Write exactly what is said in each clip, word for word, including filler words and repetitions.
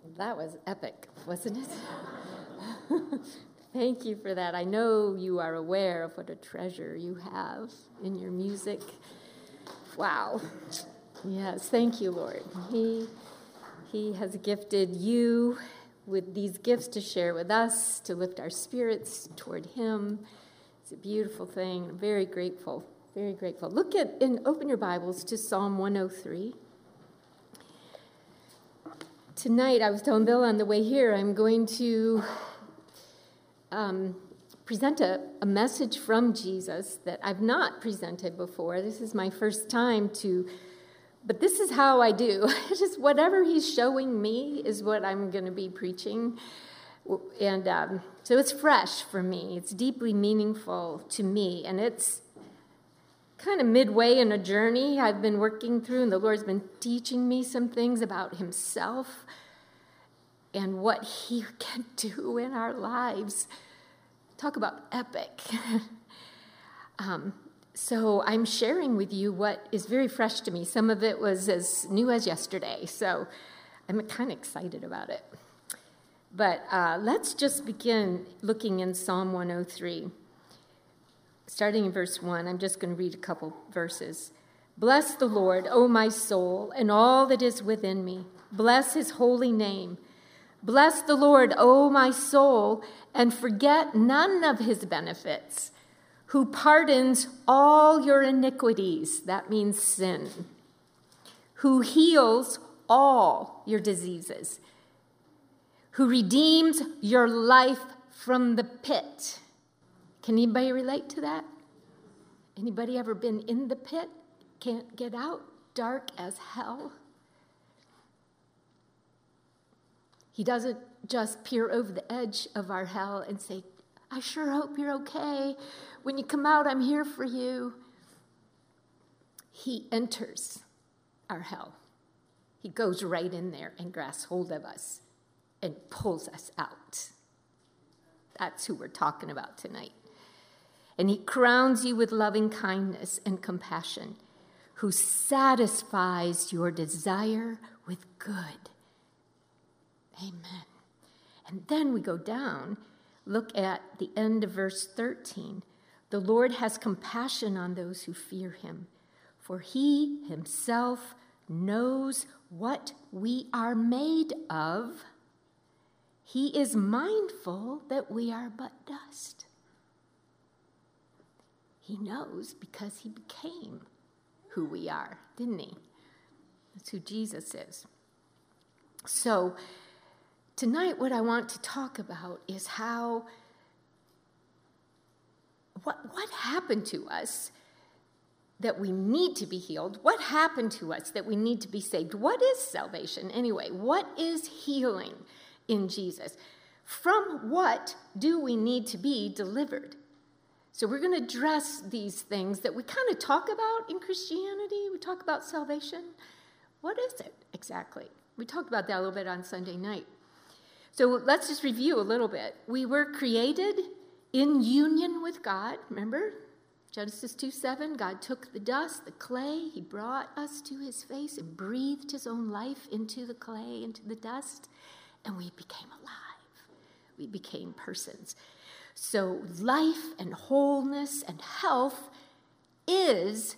That was epic, wasn't it? Thank you for that. I know you are aware of what a treasure you have in your music. Wow. Yes, thank you, Lord. He, he has gifted you with these gifts to share with us, to lift our spirits toward him. It's a beautiful thing. I'm very grateful, very grateful. Look at and open your Bibles to Psalm one oh three. Tonight, I was telling Bill on the way here, I'm going to um, present a, a message from Jesus that I've not presented before. This is my first time to, but this is how I do. Just whatever he's showing me is what I'm going to be preaching. And um, so it's fresh for me. It's deeply meaningful to me. And it's kind of midway in a journey I've been working through, and the Lord's been teaching me some things about himself and what he can do in our lives. Talk about epic. um, so I'm sharing with you what is very fresh to me. Some of it was as new as yesterday, so I'm kind of excited about it. But uh, let's just begin looking in Psalm one oh three. Starting in verse one, I'm just going to read a couple verses. Bless the Lord, O my soul, and all that is within me. Bless his holy name. Bless the Lord, O my soul, and forget none of his benefits, who pardons all your iniquities, that means sin, who heals all your diseases, who redeems your life from the pit. Can anybody relate to that? Anybody ever been in the pit? Can't get out? Dark as hell? He doesn't just peer over the edge of our hell and say, I sure hope you're okay. When you come out, I'm here for you. He enters our hell. He goes right in there and grasps hold of us and pulls us out. That's who we're talking about tonight. And he crowns you with loving kindness and compassion, who satisfies your desire with good. Amen. And then we go down, look at the end of verse thirteen. The Lord has compassion on those who fear him, for he himself knows what we are made of. He is mindful that we are but dust. He knows because he became who we are, didn't he? That's who Jesus is. So tonight what I want to talk about is how, what, what happened to us that we need to be healed? What happened to us that we need to be saved? What is salvation anyway? What is healing in Jesus? From what do we need to be delivered? So we're going to address these things that we kind of talk about in Christianity. We talk about salvation. What is it exactly? We talked about that a little bit on Sunday night. So let's just review a little bit. We were created in union with God. Remember? Genesis two seven, God took the dust, the clay. He brought us to his face and breathed his own life into the clay, into the dust, and we became alive. We became persons. So life and wholeness and health is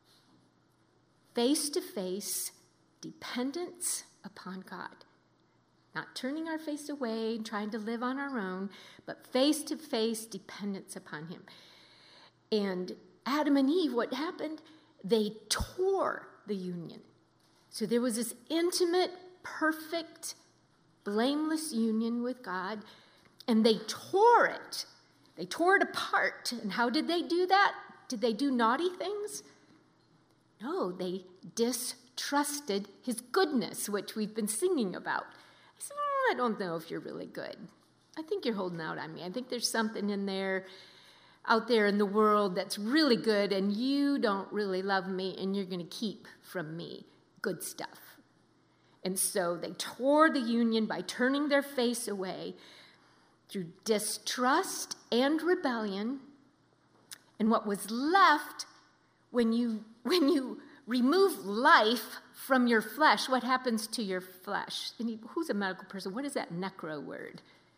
face-to-face dependence upon God. Not turning our face away and trying to live on our own, but face-to-face dependence upon him. And Adam and Eve, what happened? They tore the union. So there was this intimate, perfect, blameless union with God, and they tore it. They tore it apart. And how did they do that? Did they do naughty things? No, they distrusted his goodness, which we've been singing about. I said, oh, I don't know if you're really good. I think you're holding out on me. I think there's something in there, out there in the world that's really good, and you don't really love me, and you're going to keep from me good stuff. And so they tore the union by turning their face away through distrust and rebellion. And what was left when you when you remove life from your flesh, what happens to your flesh? Any, who's a medical person? What is that necro word?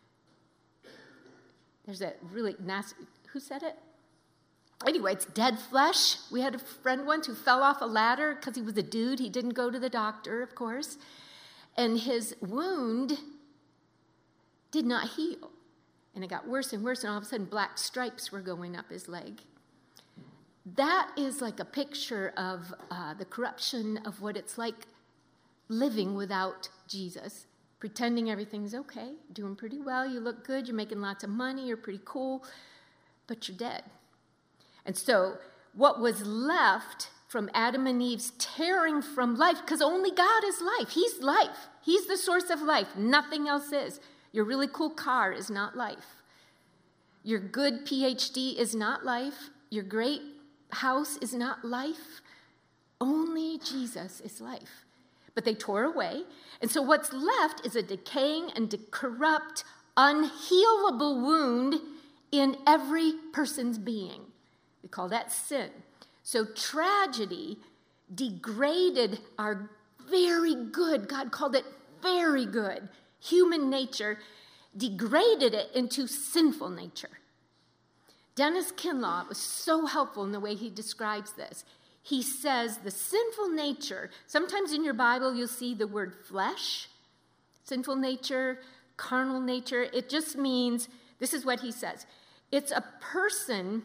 There's that really nasty, who said it? Anyway, it's dead flesh. We had a friend once who fell off a ladder because he was a dude. He didn't go to the doctor, of course. And his wound did not heal. And it got worse and worse, and all of a sudden black stripes were going up his leg. That is like a picture of uh, the corruption of what it's like living without Jesus, pretending everything's okay, doing pretty well, you look good, you're making lots of money, you're pretty cool, but you're dead. And so what was left from Adam and Eve's tearing from life, because only God is life. He's life. He's the source of life. Nothing else is. Your really cool car is not life. Your good P H D is not life. Your great house is not life. Only Jesus is life. But they tore away. And so what's left is a decaying and de- corrupt, unhealable wound in every person's being. We call that sin. So tragedy degraded our very good, God called it very good, human nature, degraded it into sinful nature. Dennis Kinlaw was so helpful in the way he describes this. He says the sinful nature, sometimes in your Bible you'll see the word flesh, sinful nature, carnal nature. It just means, this is what he says, it's a person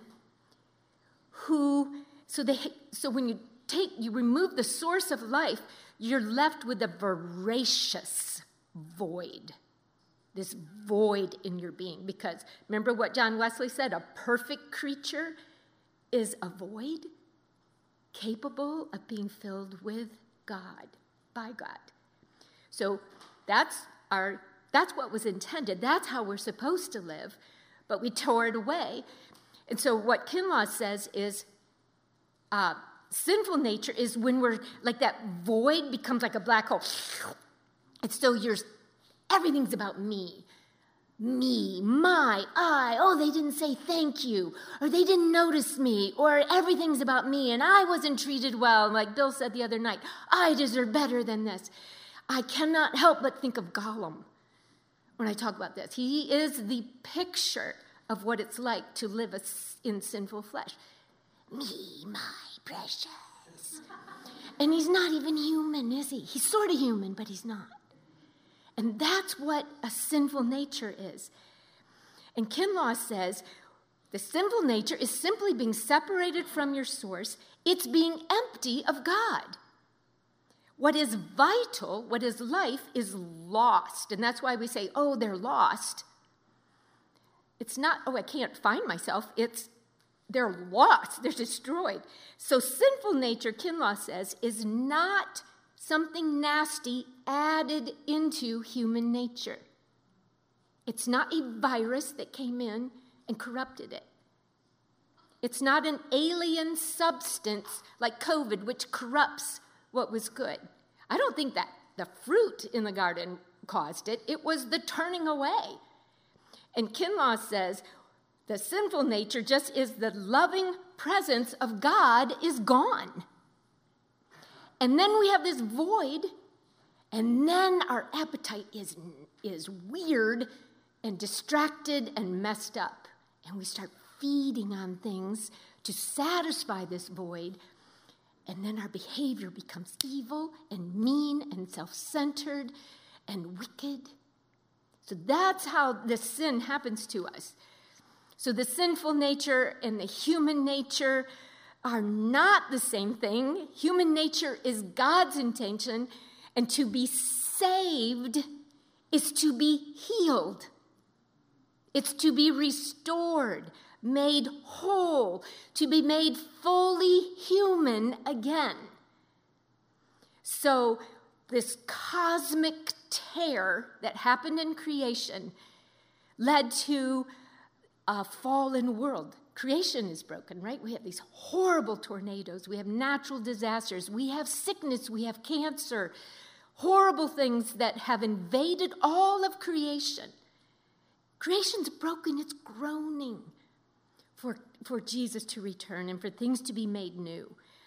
who, so they, so when you take, you remove the source of life, you're left with a voracious void. This void in your being. Because remember what John Wesley said, a perfect creature is a void capable of being filled with God, by God. So that's our, that's what was intended. That's how we're supposed to live, but we tore it away. And so what Kinlaw says is uh, sinful nature is when we're, like that void becomes like a black hole. And so you're, everything's about me. Me, my, I, oh, they didn't say thank you, or they didn't notice me, or everything's about me, and I wasn't treated well, like Bill said the other night. I deserve better than this. I cannot help but think of Gollum when I talk about this. He is the picture of what it's like to live in sinful flesh. Me, my precious. And he's not even human, is he? He's sort of human, but he's not. And that's what a sinful nature is. And Kinlaw says the sinful nature is simply being separated from your source. It's being empty of God. What is vital, what is life, is lost. And that's why we say, oh, they're lost. It's not, oh, I can't find myself. It's, they're lost. They're destroyed. So sinful nature, Kinlaw says, is not something nasty added into human nature. It's not a virus that came in and corrupted it. It's not an alien substance like COVID, which corrupts what was good. I don't think that the fruit in the garden caused it. It was the turning away. And Kinlaw says the sinful nature just is the loving presence of God is gone. And then we have this void, and then our appetite is, is weird and distracted and messed up. And we start feeding on things to satisfy this void, and then our behavior becomes evil and mean and self-centered and wicked. So that's how the sin happens to us. So the sinful nature and the human nature are not the same thing. Human nature is God's intention, and to be saved is to be healed. It's to be restored, made whole, to be made fully human again. So this cosmic tear that happened in creation led to a fallen world. Creation is broken, right? We have these horrible tornadoes. We have natural disasters. We have sickness. We have cancer. Horrible things that have invaded all of creation. Creation's broken. It's groaning for, for Jesus to return and for things to be made new.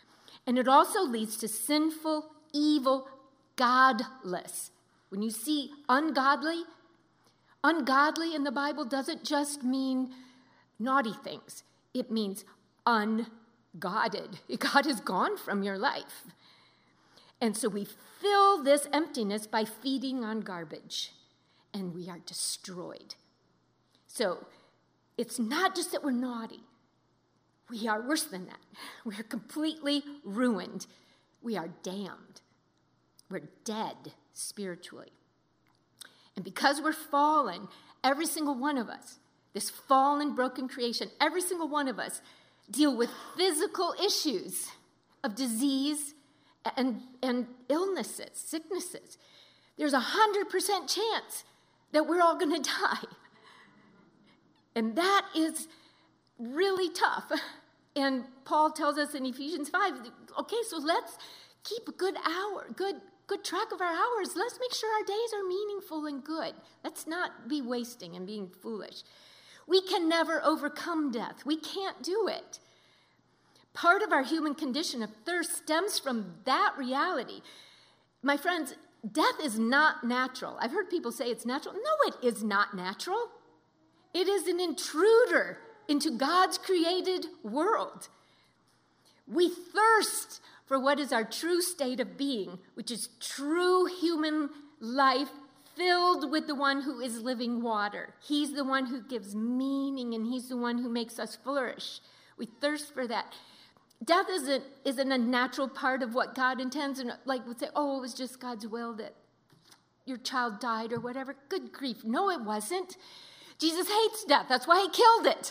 And it also leads to sinful, evil, godless. When you see ungodly, ungodly in the Bible doesn't just mean naughty things. It means ungodded. God is gone from your life. And so we fill this emptiness by feeding on garbage, and we are destroyed. So it's not just that we're naughty. We are worse than that. We are completely ruined. We are damned. We're dead spiritually. And because we're fallen, every single one of us, this fallen, broken creation, every single one of us deal with physical issues of disease and, and illnesses, sicknesses. There's a hundred percent chance that we're all going to die. And that is really tough. And Paul tells us in Ephesians five, okay, so let's keep a good hour, good good track of our hours. Let's make sure our days are meaningful and good. Let's not be wasting and being foolish. We can never overcome death. We can't do it. Part of our human condition of thirst stems from that reality. My friends, death is not natural. I've heard people say it's natural. No, it is not natural. It is an intruder into God's created world. We thirst for what is our true state of being, which is true human life filled with the one who is living water. He's the one who gives meaning, and he's the one who makes us flourish. We thirst for that. Death isn't, isn't a natural part of what God intends. And like would say, oh, it was just God's will that your child died or whatever. Good grief. No, it wasn't. Jesus hates death. That's why he killed it.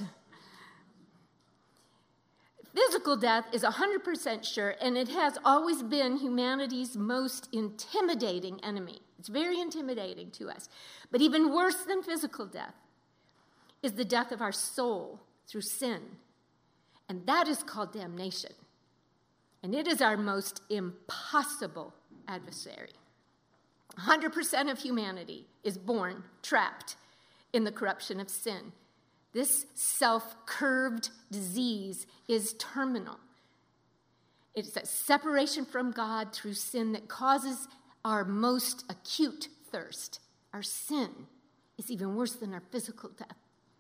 Physical death is one hundred percent sure, and it has always been humanity's most intimidating enemy. It's very intimidating to us. But even worse than physical death is the death of our soul through sin. And that is called damnation. And it is our most impossible adversary. one hundred percent of humanity is born trapped in the corruption of sin. This self-curved disease is terminal. It's a separation from God through sin that causes our most acute thirst. Our sin is even worse than our physical death.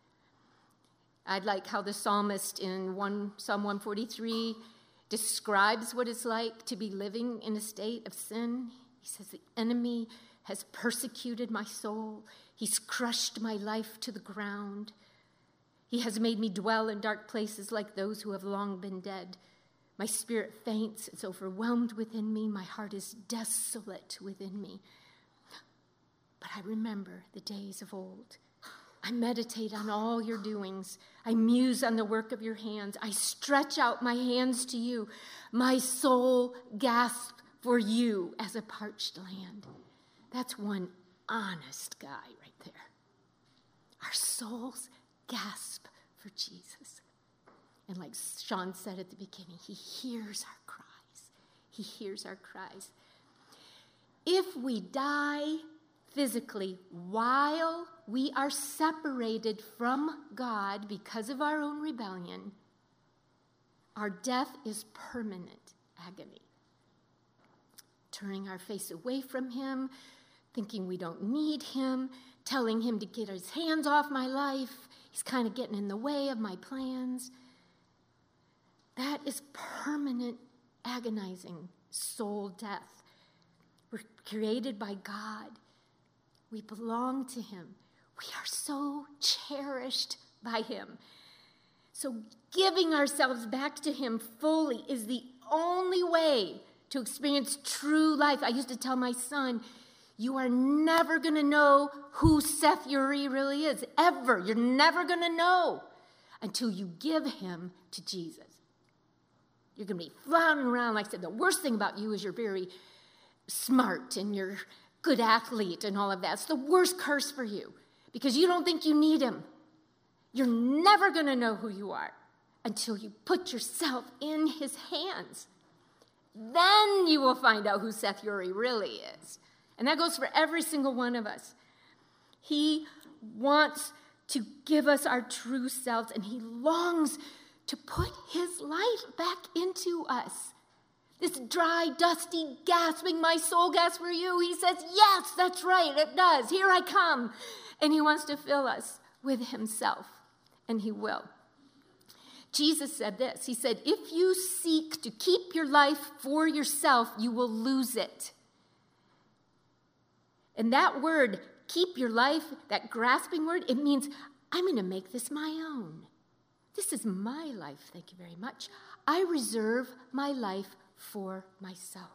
I'd like how the psalmist in one, Psalm one forty-three describes what it's like to be living in a state of sin. He says, the enemy has persecuted my soul. He's crushed my life to the ground. He has made me dwell in dark places like those who have long been dead. My spirit faints. It's overwhelmed within me. My heart is desolate within me. But I remember the days of old. I meditate on all your doings. I muse on the work of your hands. I stretch out my hands to you. My soul gasps for you as a parched land. That's one honest guy right there. Our souls gasp for Jesus. And like Sean said at the beginning, he hears our cries. He hears our cries. If we die physically while we are separated from God because of our own rebellion, our death is permanent agony. Turning our face away from him, thinking we don't need him, telling him to get his hands off my life. He's kind of getting in the way of my plans. That is permanent, agonizing soul death. We're created by God. We belong to him. We are so cherished by him. So giving ourselves back to him fully is the only way to experience true life. I used to tell my son, you are never going to know who Seth Uri really is, ever. You're never going to know until you give him to Jesus. You're going to be floundering around. Like I said, the worst thing about you is you're very smart and you're a good athlete and all of that. It's the worst curse for you because you don't think you need him. You're never going to know who you are until you put yourself in his hands. Then you will find out who Seth Uri really is. And that goes for every single one of us. He wants to give us our true selves, and he longs to put his life back into us This dry, dusty, gasping, my soul gasps for you. He says, yes, that's right, it does. Here I come. And he wants to fill us with himself, and he will. Jesus said this. He said, if you seek to keep your life for yourself, you will lose it. And that word, keep your life, that grasping word, it means I'm going to make this my own. This is my life, thank you very much. I reserve my life for myself.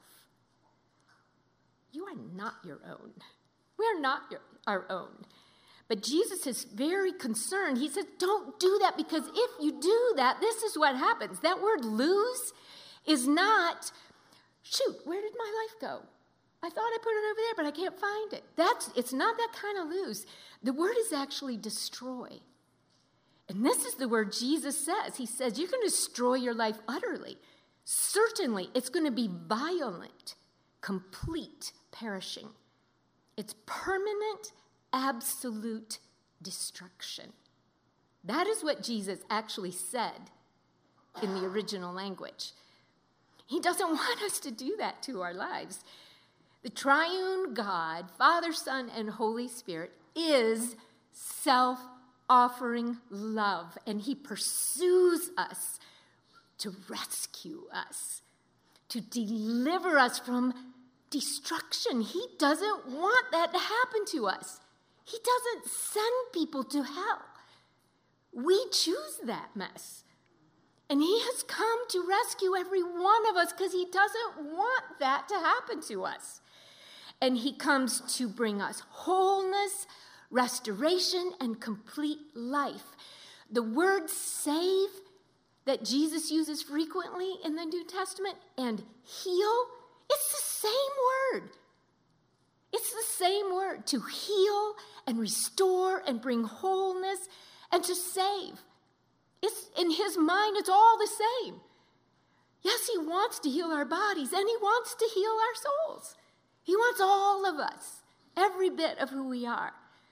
You are not your own. We are not your, our own. But Jesus is very concerned. He says, don't do that, because if you do that, this is what happens. That word lose is not, shoot, where did my life go? I thought I put it over there, but I can't find it. That's, it's not that kind of lose. The word is actually destroy. And this is the word Jesus says. He says, you're going to destroy your life utterly. Certainly, it's going to be violent, complete perishing. It's permanent, absolute destruction. That is what Jesus actually said in the original language. He doesn't want us to do that to our lives. The triune God, Father, Son, and Holy Spirit, is self-offering love, and he pursues us to rescue us, to deliver us from destruction. He doesn't want that to happen to us. He doesn't send people to hell. We choose that mess. And he has come to rescue every one of us because he doesn't want that to happen to us. And he comes to bring us wholeness, restoration, and complete life. The word save that Jesus uses frequently in the New Testament and heal, it's the same word. It's the same word, to heal and restore and bring wholeness and to save. It's in his mind, it's all the same. Yes, he wants to heal our bodies, and he wants to heal our souls. He wants all of us, every bit of who we are.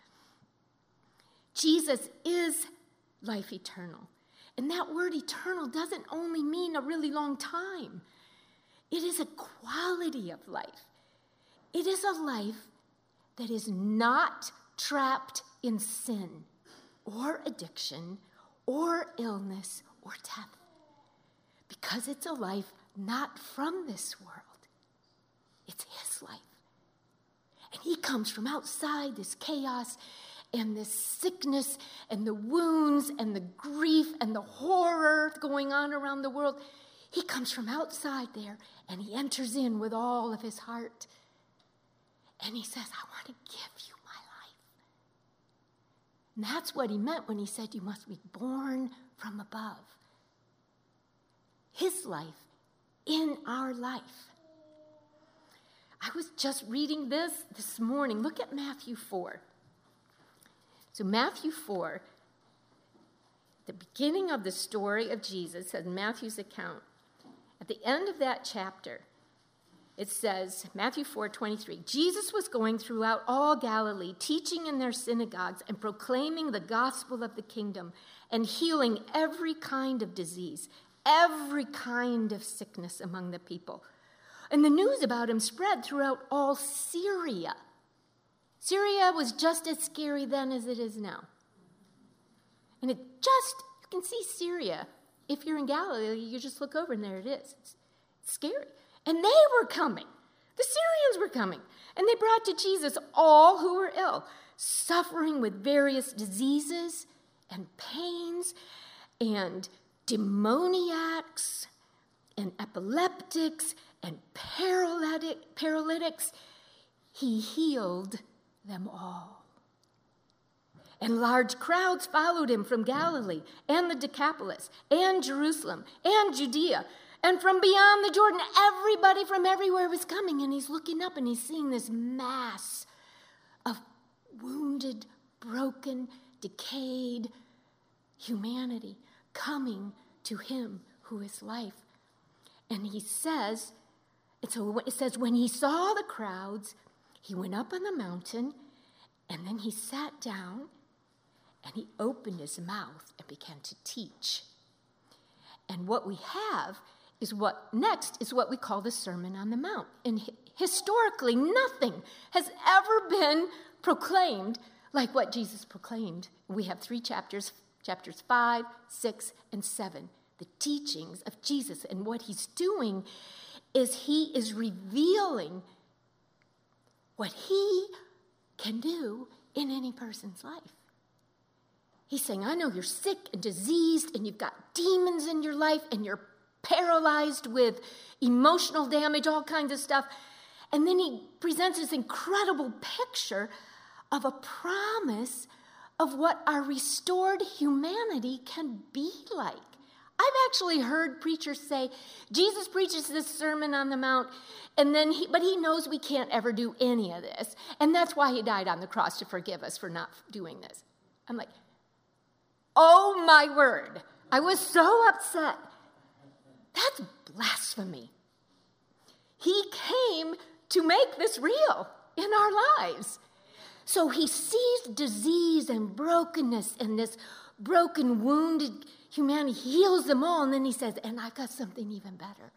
Jesus is life eternal. And that word eternal doesn't only mean a really long time. It is a quality of life. It is a life that is not trapped in sin or addiction or illness or death, because it's a life not from this world. It's his life. And he comes from outside this chaos and this sickness and the wounds and the grief and the horror going on around the world. He comes from outside there, and he enters in with all of his heart. And he says, I want to give you my life. And that's what he meant when he said you must be born from above. His life in our life. I was just reading this this morning. Look at Matthew four. So Matthew four, the beginning of the story of Jesus, in Matthew's account, at the end of that chapter, it says, Matthew four twenty-three, Jesus was going throughout all Galilee, teaching in their synagogues and proclaiming the gospel of the kingdom and healing every kind of disease, every kind of sickness among the people. And the news about him spread throughout all Syria. Syria was just as scary then as it is now. And it just, you can see Syria. If you're in Galilee, you just look over and there it is. It's scary. And they were coming. The Syrians were coming. And they brought to Jesus all who were ill, suffering with various diseases and pains and demoniacs and epileptics and paralytic, paralytics. He healed them all. And large crowds followed him from Galilee and the Decapolis and Jerusalem and Judea and from beyond the Jordan. Everybody from everywhere was coming, and he's looking up and he's seeing this mass of wounded, broken, decayed humanity coming to him who is life. And he says, and so it says, when he saw the crowds, he went up on the mountain, and then he sat down, and he opened his mouth and began to teach. And what we have is what next is what we call the Sermon on the Mount. And historically, nothing has ever been proclaimed like what Jesus proclaimed. We have three chapters, chapters five, six, and seven. The teachings of Jesus. And what he's doing is he is revealing what he can do in any person's life. He's saying, I know you're sick and diseased and you've got demons in your life and you're paralyzed with emotional damage, all kinds of stuff. And then he presents this incredible picture of a promise of what our restored humanity can be like. I've actually heard preachers say, Jesus preaches this Sermon on the Mount, and then he, but he knows we can't ever do any of this. And that's why he died on the cross, to forgive us for not doing this. I'm like, oh my word. I was so upset. That's blasphemy. He came to make this real in our lives. So he sees disease and brokenness and this broken, wounded humanity, heals them all, and then he says, and I've got something even better.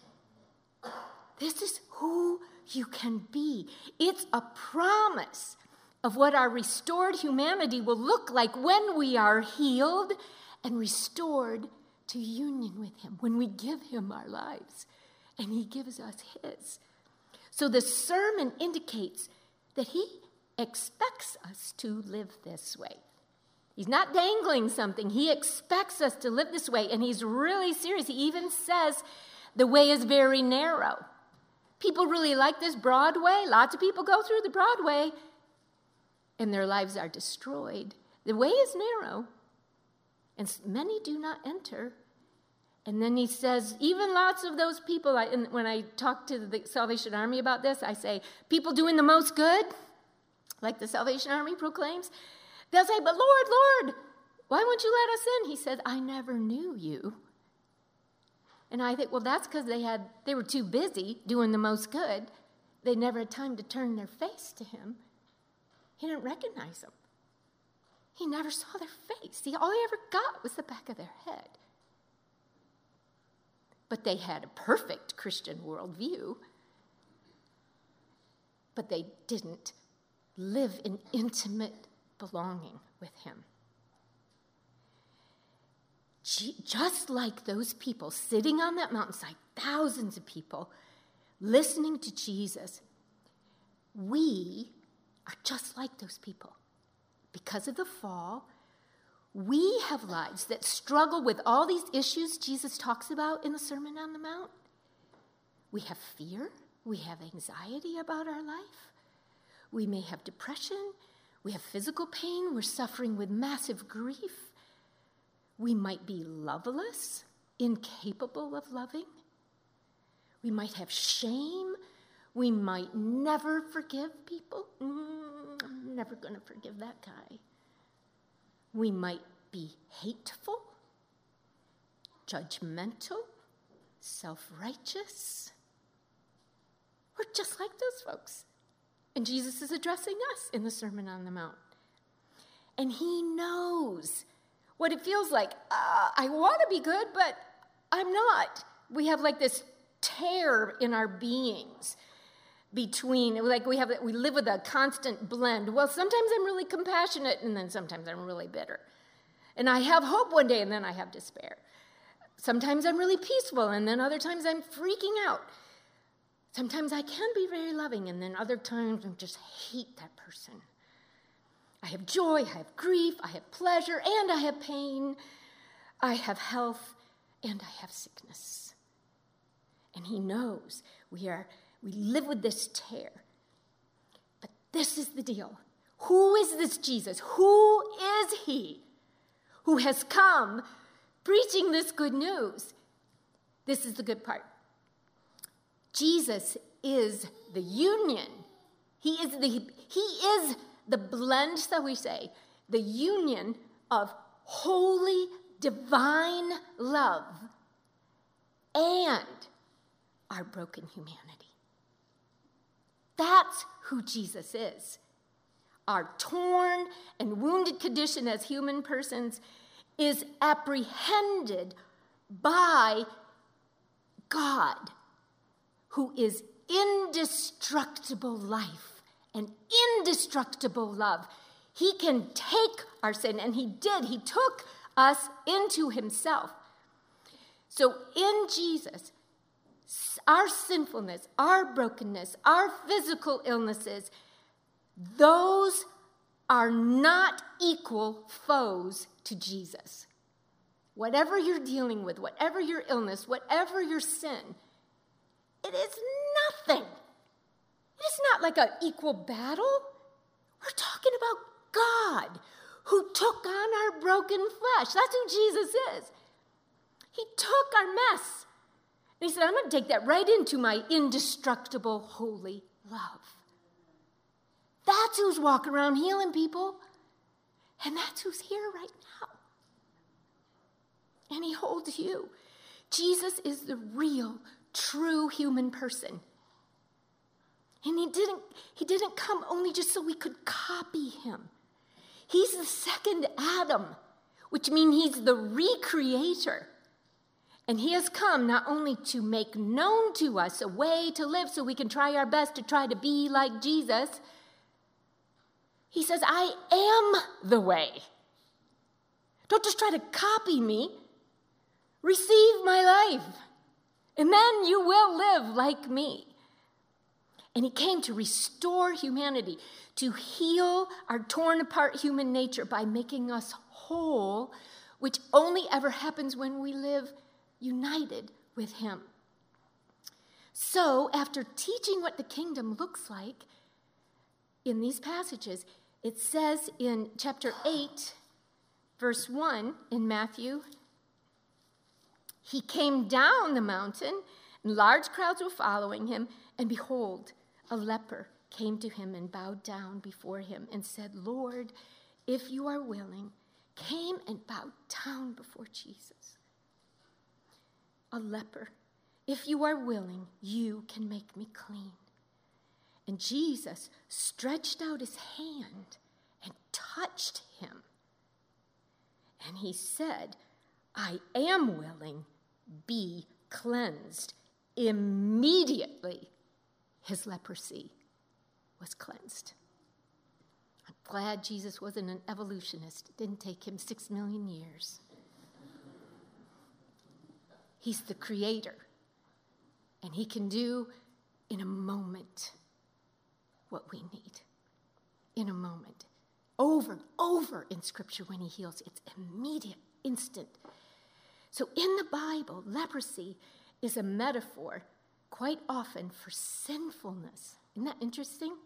This is who you can be. It's a promise of what our restored humanity will look like when we are healed and restored to union with him, when we give him our lives and he gives us his. So the sermon indicates that he expects us to live this way. He's not dangling something. He expects us to live this way, and he's really serious. He even says the way is very narrow. People really like this broad way. Lots of people go through the broad way, and their lives are destroyed. The way is narrow, and many do not enter. And then he says, even lots of those people, I, and when I talk to the Salvation Army about this, I say, people doing the most good, like the Salvation Army proclaims, they'll say, but Lord, Lord, why won't you let us in? He said, I never knew you. And I think, well, that's because they had they were too busy doing the most good. They never had time to turn their face to him. He didn't recognize them. He never saw their face. He, all he ever got was the back of their head. But they had a perfect Christian worldview. But they didn't live in intimate belonging with him. Just like those people sitting on that mountainside, thousands of people listening to Jesus, we are just like those people. Because of the fall, we have lives that struggle with all these issues Jesus talks about in the Sermon on the Mount. We have fear. We have anxiety about our life. We may have depression. We have physical pain. We're suffering with massive grief. We might be loveless, incapable of loving. We might have shame. We might never forgive people. Mm, I'm never going to forgive that guy. We might be hateful, judgmental, self-righteous. We're just like those folks. And Jesus is addressing us in the Sermon on the Mount. And he knows what it feels like. Uh, I want to be good, but I'm not. We have like this tear in our beings between, like we have, we live with a constant blend. Well, sometimes I'm really compassionate, and then sometimes I'm really bitter. And I have hope one day, and then I have despair. Sometimes I'm really peaceful, and then other times I'm freaking out. Sometimes I can be very loving, and then other times I just hate that person. I have joy, I have grief, I have pleasure, and I have pain. I have health, and I have sickness. And he knows we are we live with this tear. But this is the deal. Who is this Jesus? Who is he who has come preaching this good news? This is the good part. Jesus is the union. He is the, he is the blend, so we say, the union of holy, divine love and our broken humanity. That's who Jesus is. Our torn and wounded condition as human persons is apprehended by God, who is indestructible life and indestructible love, he can take our sin, and he did. He took us into himself. So in Jesus, our sinfulness, our brokenness, our physical illnesses, those are not equal foes to Jesus. Whatever you're dealing with, whatever your illness, whatever your sin, it is nothing. It is not like an equal battle. We're talking about God who took on our broken flesh. That's who Jesus is. He took our mess. And he said, I'm going to take that right into my indestructible, holy love. That's who's walking around healing people. And that's who's here right now. And he holds you. Jesus is the real, true human person. And he didn't, he didn't come only just so we could copy him. He's the second Adam, which means he's the recreator. And he has come not only to make known to us a way to live so we can try our best to try to be like Jesus. He says, I am the way. Don't just try to copy me. Receive my life, and then you will live like me. And he came to restore humanity, to heal our torn apart human nature by making us whole, which only ever happens when we live united with him. So, after teaching what the kingdom looks like in these passages, it says in chapter eight, verse one in Matthew, he came down the mountain, and large crowds were following him, and behold, a leper came to him and bowed down before him and said, Lord, if you are willing, came and bowed down before Jesus. A leper, if you are willing, you can make me clean. And Jesus stretched out his hand and touched him. And he said, I am willing, be cleansed. Immediately, his leprosy was cleansed. I'm glad Jesus wasn't an evolutionist. It didn't take him six million years. He's the creator, and he can do in a moment what we need. In a moment. Over and over in Scripture when he heals, it's immediate, instant. So in the Bible, leprosy is a metaphor quite often for sinfulness. Isn't that interesting?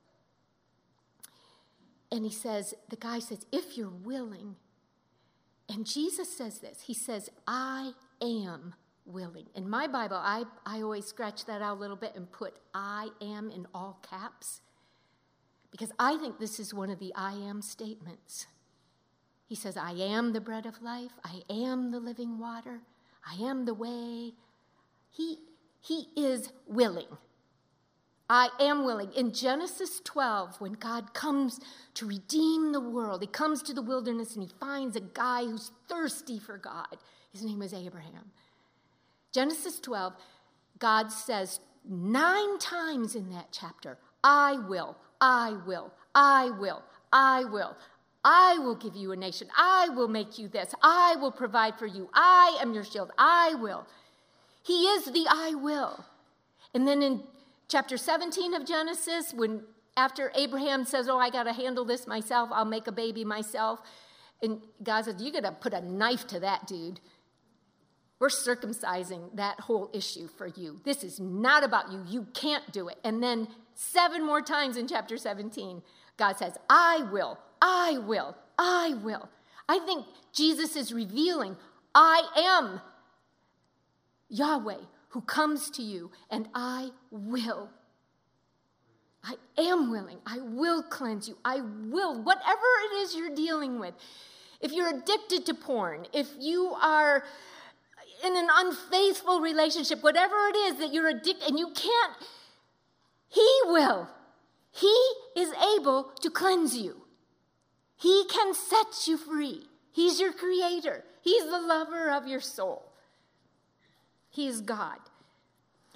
And he says, the guy says, if you're willing. And Jesus says this. He says, I am willing. In my Bible, I, I always scratch that out a little bit and put I am in all caps. Because I think this is one of the I am statements. He says, I am the bread of life. I am the living water. I am the way. He, he is willing. I am willing. In Genesis twelve, when God comes to redeem the world, he comes to the wilderness and he finds a guy who's thirsty for God. His name is Abraham. Genesis twelve, God says nine times in that chapter, I will, I will, I will, I will. I will give you a nation. I will make you this. I will provide for you. I am your shield. I will. He is the I will. And then in chapter seventeen of Genesis, when after Abraham says, oh, I got to handle this myself. I'll make a baby myself. And God says, you got to put a knife to that, dude. We're circumcising that whole issue for you. This is not about you. You can't do it. And then seven more times in chapter seventeen, God says, I will. I will, I will. I think Jesus is revealing, I am Yahweh who comes to you, and I will. I am willing. I will cleanse you. I will, whatever it is you're dealing with. If you're addicted to porn, if you are in an unfaithful relationship, whatever it is that you're addicted, and you can't, he will. He is able to cleanse you. He can set you free. He's your creator. He's the lover of your soul. He is God.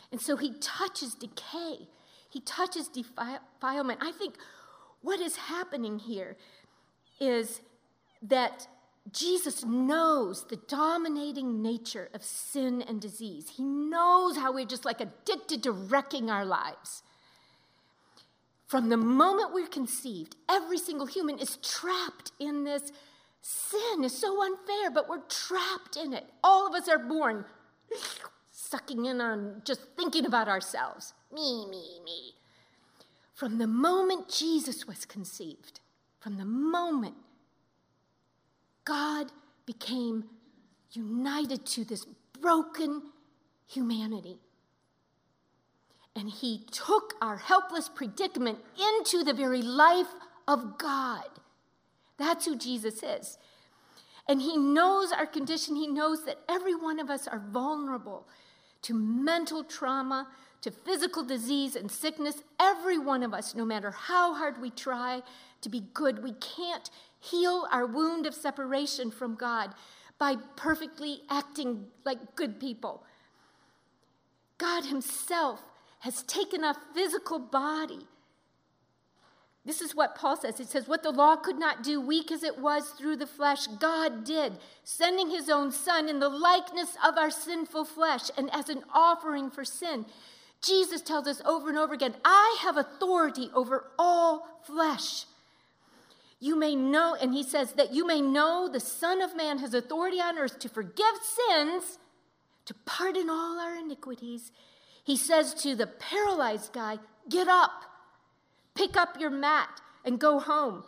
And so he touches decay. He touches defilement. I think what is happening here is that Jesus knows the dominating nature of sin and disease. He knows how we're just like addicted to wrecking our lives. From the moment we're conceived, every single human is trapped in this sin. It's so unfair, but we're trapped in it. All of us are born sucking in on just thinking about ourselves. Me, me, me. From the moment Jesus was conceived, from the moment God became united to this broken humanity. And he took our helpless predicament into the very life of God. That's who Jesus is. And he knows our condition. He knows that every one of us are vulnerable to mental trauma, to physical disease and sickness. Every one of us, no matter how hard we try to be good, we can't heal our wound of separation from God by perfectly acting like good people. God himself has taken a physical body. This is what Paul says. He says, what the law could not do, weak as it was through the flesh, God did, sending his own son in the likeness of our sinful flesh and as an offering for sin. Jesus tells us over and over again, I have authority over all flesh. You may know, and he says that you may know the Son of Man has authority on earth to forgive sins, to pardon all our iniquities. He says to the paralyzed guy, get up, pick up your mat, and go home.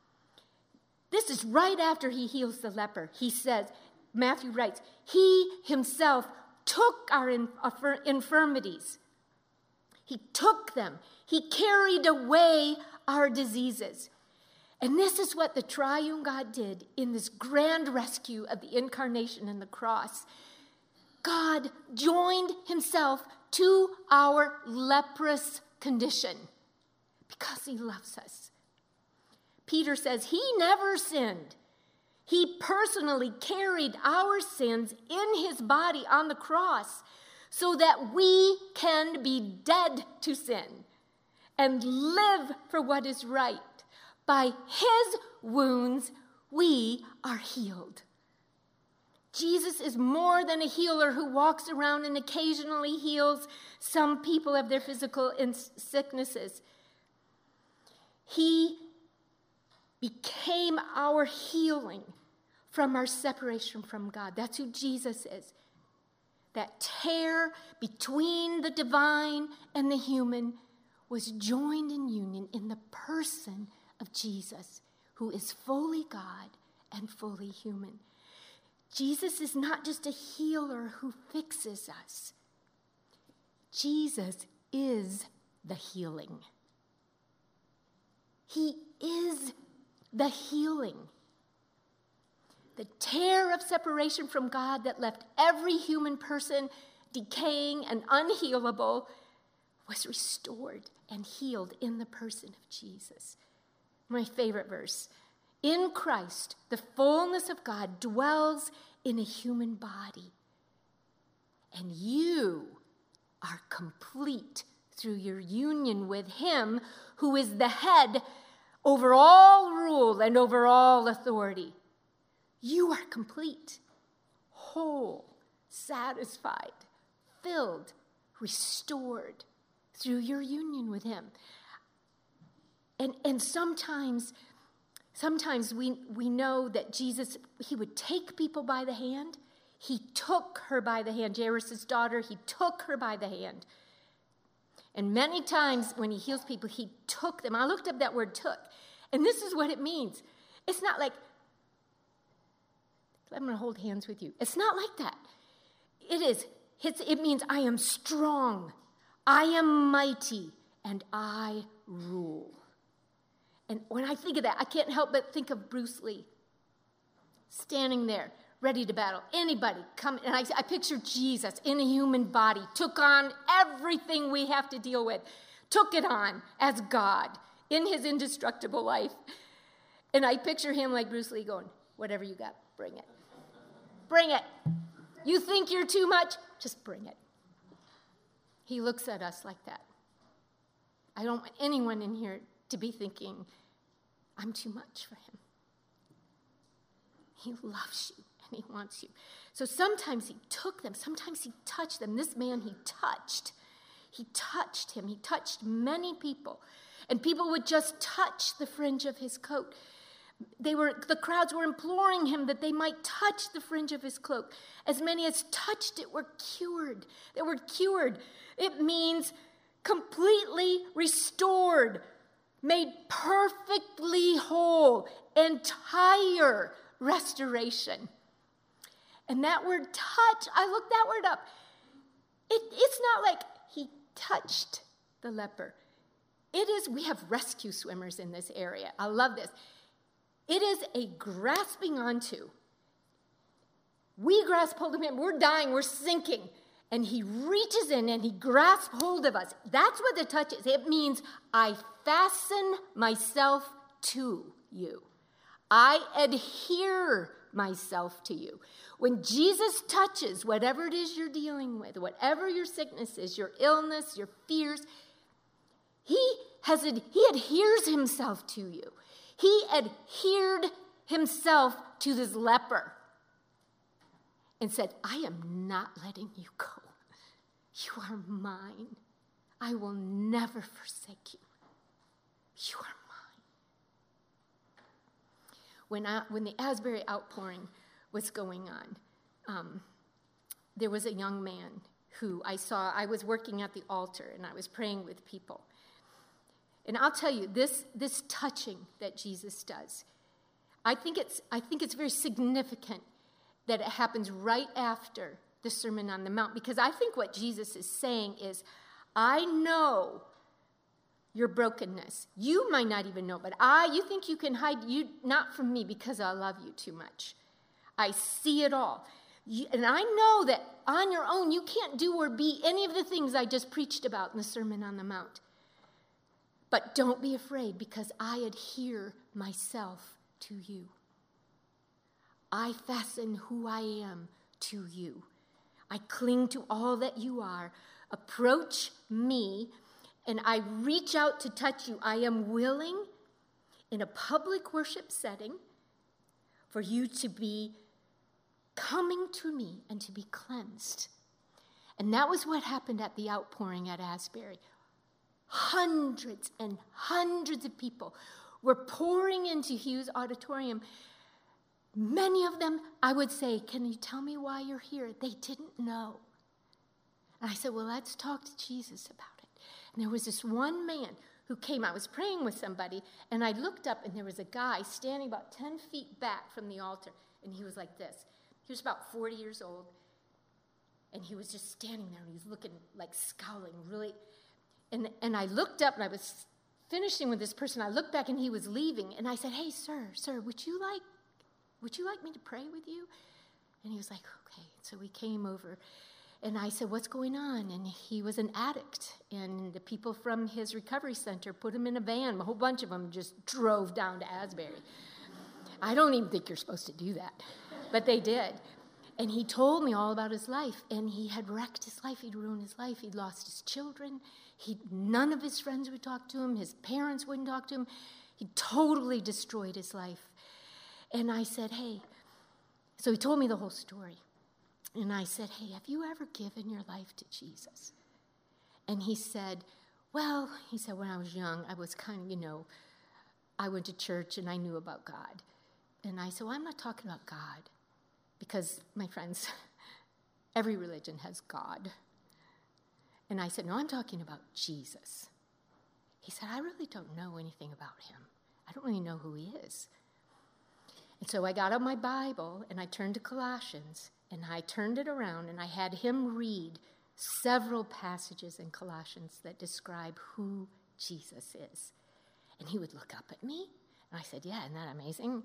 This is right after he heals the leper. He says, Matthew writes, he himself took our infirmities. He took them. He carried away our diseases. And this is what the triune God did in this grand rescue of the incarnation and the cross. God joined himself to our leprous condition because he loves us. Peter says he never sinned. He personally carried our sins in his body on the cross so that we can be dead to sin and live for what is right. By his wounds, we are healed. Jesus is more than a healer who walks around and occasionally heals some people of their physical sicknesses. He became our healing from our separation from God. That's who Jesus is. That tear between the divine and the human was joined in union in the person of Jesus, who is fully God and fully human. Jesus is not just a healer who fixes us. Jesus is the healing. He is the healing. The tear of separation from God that left every human person decaying and unhealable was restored and healed in the person of Jesus. My favorite verse. In Christ, the fullness of God dwells in a human body. And you are complete through your union with him who is the head over all rule and over all authority. You are complete, whole, satisfied, filled, restored through your union with him. And, and sometimes, sometimes we, we know that Jesus, he would take people by the hand. He took her by the hand. Jairus' daughter, he took her by the hand. And many times when he heals people, he took them. I looked up that word took. And this is what it means. It's not like, I'm going to hold hands with you. It's not like that. It is. It's, it means I am strong. I am mighty. And I rule. And when I think of that, I can't help but think of Bruce Lee standing there, ready to battle. Anybody come, and I, I picture Jesus in a human body, took on everything we have to deal with, took it on as God in his indestructible life. And I picture him like Bruce Lee going, whatever you got, bring it. Bring it. You think you're too much? Just bring it. He looks at us like that. I don't want anyone in here to be thinking, I'm too much for him. He loves you and he wants you. So sometimes he took them, sometimes he touched them. This man he touched. He touched him. He touched many people. And people would just touch the fringe of his coat. They were, the crowds were imploring him that they might touch the fringe of his cloak. As many as touched it were cured. They were cured. It means completely restored, made perfectly whole, entire restoration. And that word touch, I looked that word up. It, it's not like he touched the leper. It is, we have rescue swimmers in this area. I love this. It is a grasping onto. We grasp hold of him. We're dying. We're sinking. And he reaches in and he grasps hold of us. That's what the touch is. It means I fasten myself to you. I adhere myself to you. When Jesus touches whatever it is you're dealing with, whatever your sickness is, your illness, your fears, he has he adheres himself to you. He adhered himself to this leper and said, I am not letting you go. You are mine. I will never forsake you. You are mine. When, I, when the Asbury outpouring was going on, um, there was a young man who I saw. I was working at the altar and I was praying with people. And I'll tell you, this, this touching that Jesus does, I think it's I think it's very significant that it happens right after the Sermon on the Mount, because I think what Jesus is saying is, I know your brokenness. You might not even know, but I, you think you can hide, you not from me because I love you too much. I see it all. You, and I know that on your own, you can't do or be any of the things I just preached about in the Sermon on the Mount. But don't be afraid, because I adhere myself to you. I fasten who I am to you. I cling to all that you are. Approach me, and I reach out to touch you. I am willing, in a public worship setting, for you to be coming to me and to be cleansed. And that was what happened at the outpouring at Asbury. Hundreds and hundreds of people were pouring into Hughes Auditorium. Many of them, I would say, can you tell me why you're here? They didn't know. And I said, well, let's talk to Jesus about it. And there was this one man who came. I was praying with somebody, and I looked up, and there was a guy standing about ten feet back from the altar, and he was like this. He was about forty years old, and he was just standing there, and he was looking like scowling, really. And, and I looked up, and I was finishing with this person. I looked back, and he was leaving, and I said, hey, sir, sir, would you like, would you like me to pray with you? And he was like, okay. So we came over, and I said, what's going on? And he was an addict, and the people from his recovery center put him in a van. A whole bunch of them just drove down to Asbury. I don't even think you're supposed to do that, but they did. And he told me all about his life, and he had wrecked his life. He'd ruined his life. He'd lost his children. He, none of his friends would talk to him. His parents wouldn't talk to him. He totally destroyed his life. And I said, hey, so he told me the whole story. And I said, hey, have you ever given your life to Jesus? And he said, well, he said, when I was young, I was kind of, you know, I went to church and I knew about God. And I said, well, I'm not talking about God. Because, my friends, every religion has God. And I said, no, I'm talking about Jesus. He said, I really don't know anything about him. I don't really know who he is. And so I got out my Bible, and I turned to Colossians, and I turned it around, and I had him read several passages in Colossians that describe who Jesus is. And he would look up at me, and I said, yeah, isn't that amazing?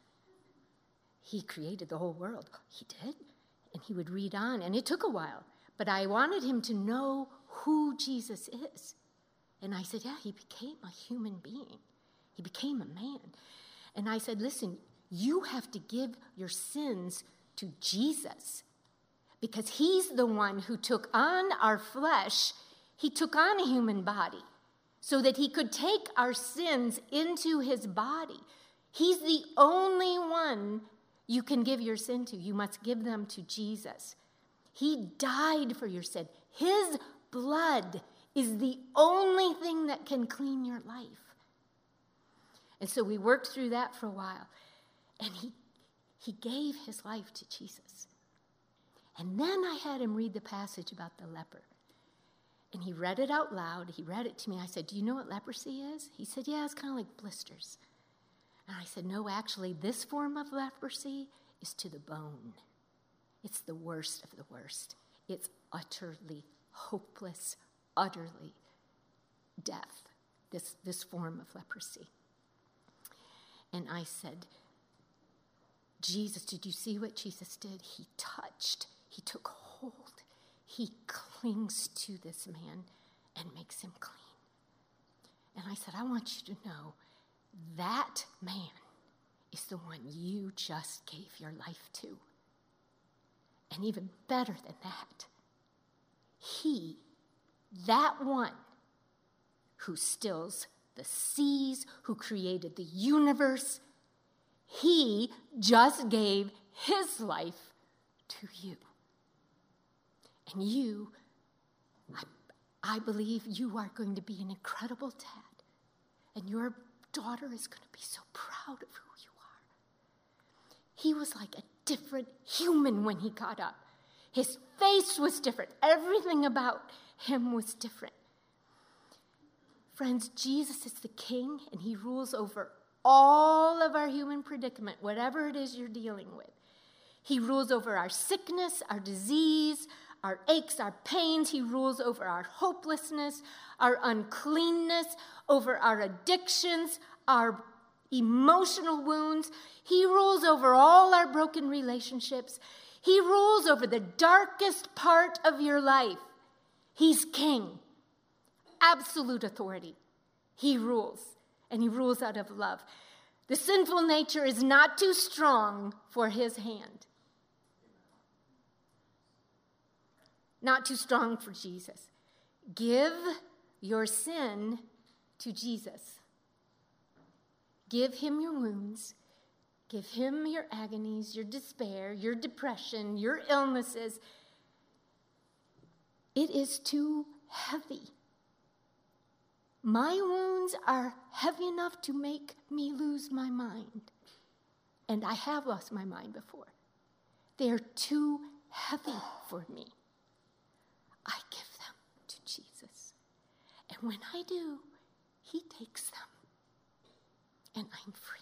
He created the whole world. He did. And he would read on, and it took a while. But I wanted him to know who Jesus is. And I said, yeah, he became a human being. He became a man. And I said, listen, you have to give your sins to Jesus, because he's the one who took on our flesh He took on a human body so that he could take our sins into his body. He's the only one you can give your sin to. You must give them to Jesus. He died for your sin. His blood is the only thing that can clean your life. And so we worked through that for a while. And he, he gave his life to Jesus. And then I had him read the passage about the leper. And he read it out loud. He read it to me. I said, do you know what leprosy is? He said, yeah, it's kind of like blisters. And I said, no, actually, this form of leprosy is to the bone. It's the worst of the worst. It's utterly hopeless, utterly death, this, this form of leprosy. And I said, Jesus, did you see what Jesus did? He touched, he took hold, he clings to this man and makes him clean. And I said, I want you to know that man is the one you just gave your life to. And even better than that, he, that one who stills the seas, who created the universe, he just gave his life to you. And you, I, I believe you are going to be an incredible dad. And your daughter is going to be so proud of who you are. He was like a different human when he got up. His face was different. Everything about him was different. Friends, Jesus is the king, and he rules over all of our human predicament, whatever it is you're dealing with. He rules over our sickness, our disease, our aches, our pains. He rules over our hopelessness, our uncleanness, over our addictions, our emotional wounds. He rules over all our broken relationships. He rules over the darkest part of your life. He's king. Absolute authority. He rules, and he rules out of love. The sinful nature is not too strong for his hand. Not too strong for Jesus. Give your sin to Jesus. Give him your wounds. Give him your agonies, your despair, your depression, your illnesses. It is too heavy. My wounds are heavy enough to make me lose my mind. And I have lost my mind before. They are too heavy for me. I give them to Jesus. And when I do, he takes them. And I'm free.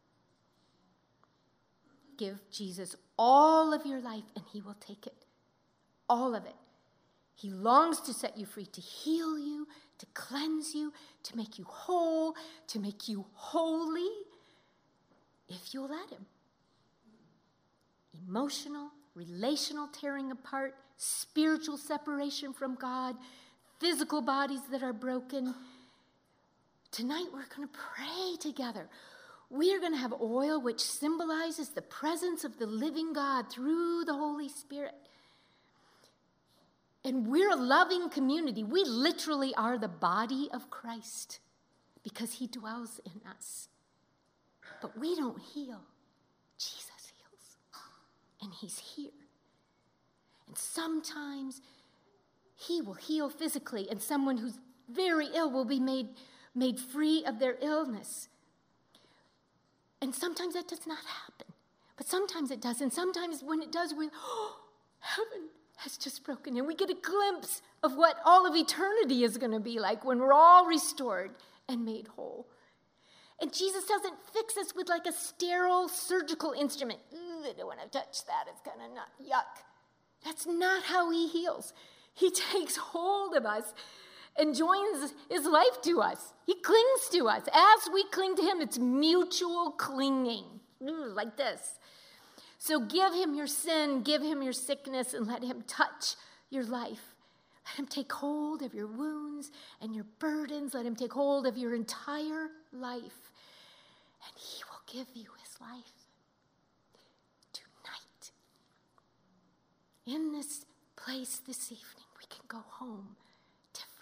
Give Jesus all of your life, and he will take it. All of it. He longs to set you free, to heal you, to cleanse you, to make you whole, to make you holy, if you'll let him. Emotional, relational tearing apart, spiritual separation from God, physical bodies that are broken. Tonight we're going to pray together. We are going to have oil which symbolizes the presence of the living God through the Holy Spirit. And we're a loving community. We literally are the body of Christ because he dwells in us. But we don't heal. Jesus heals. And he's here. And sometimes he will heal physically, and someone who's very ill will be made, made free of their illness. And sometimes that does not happen. But sometimes it does. And sometimes when it does, we, oh, heaven has just broken. And we get a glimpse of what all of eternity is going to be like when we're all restored and made whole. And Jesus doesn't fix us with like a sterile surgical instrument. Ooh, I don't want to touch that. It's kind of not, yuck. That's not how he heals. He takes hold of us and joins his life to us. He clings to us. As we cling to him, it's mutual clinging, Ooh, like this. So give him your sin, give him your sickness, and let him touch your life. Let him take hold of your wounds and your burdens. Let him take hold of your entire life. And he will give you his life tonight. In this place this evening, we can go home different.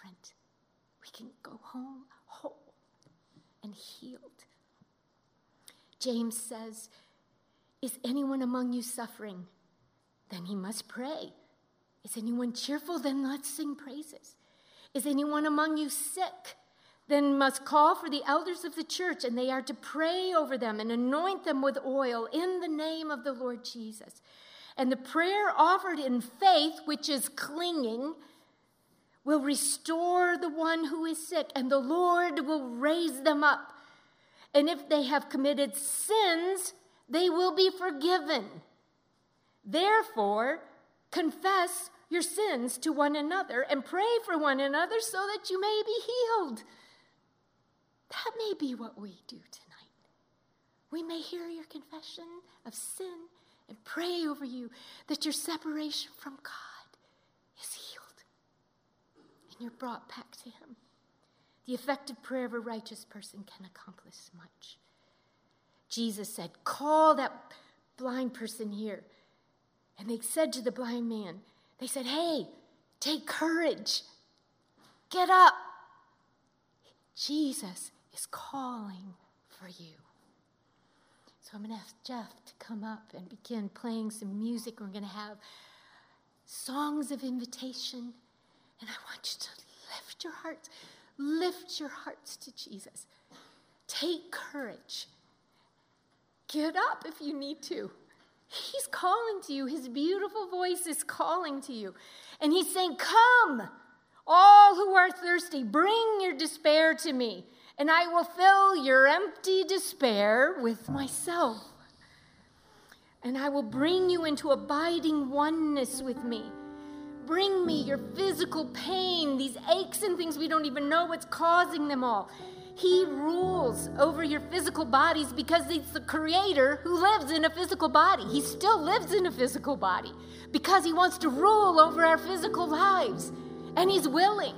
different. We can go home whole and healed. James says, is anyone among you suffering? Then he must pray. Is anyone cheerful? Then let's sing praises. Is anyone among you sick? Then must call for the elders of the church, and they are to pray over them and anoint them with oil in the name of the Lord Jesus. And the prayer offered in faith, which is clinging, will restore the one who is sick, and the Lord will raise them up. And if they have committed sins, they will be forgiven. Therefore, confess your sins to one another and pray for one another so that you may be healed. That may be what we do tonight. We may hear your confession of sin and pray over you that your separation from God is healed and you're brought back to him. The effective prayer of a righteous person can accomplish much. Jesus said, call that blind person here. And they said to the blind man, they said, hey, take courage. Get up. Jesus is calling for you. So I'm going to ask Jeff to come up and begin playing some music. We're going to have songs of invitation. And I want you to lift your hearts. Lift your hearts to Jesus. Take courage. Get up if you need to. He's calling to you. His beautiful voice is calling to you. And he's saying, come, all who are thirsty, bring your despair to me, and I will fill your empty despair with myself. And I will bring you into abiding oneness with me. Bring me your physical pain, these aches and things we don't even know what's causing them all. He rules over your physical bodies because he's the creator who lives in a physical body. He still lives in a physical body because he wants to rule over our physical lives. And he's willing.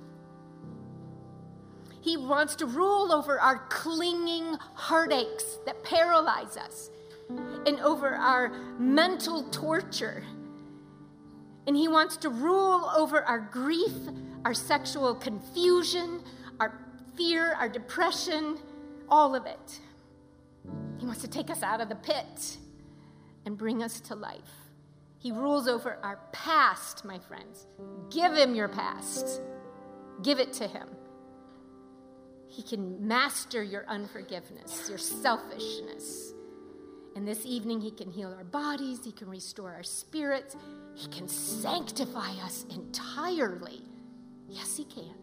He wants to rule over our clinging heartaches that paralyze us and over our mental torture. And he wants to rule over our grief, our sexual confusion, our fear, our depression, all of it. He wants to take us out of the pit and bring us to life. He rules over our past, my friends. Give him your past. Give it to him. He can master your unforgiveness, your selfishness. And this evening, he can heal our bodies. He can restore our spirits. He can sanctify us entirely. Yes, he can.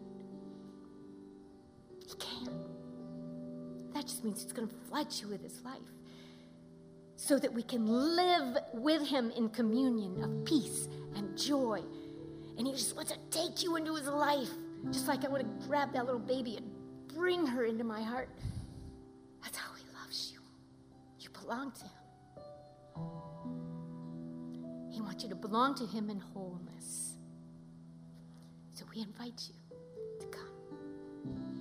He can. That just means he's going to flood you with his life so that we can live with him in communion of peace and joy. And he just wants to take you into his life, just like I want to grab that little baby and bring her into my heart. That's how he loves you. You belong to him. He wants you to belong to him in wholeness. So we invite you to come.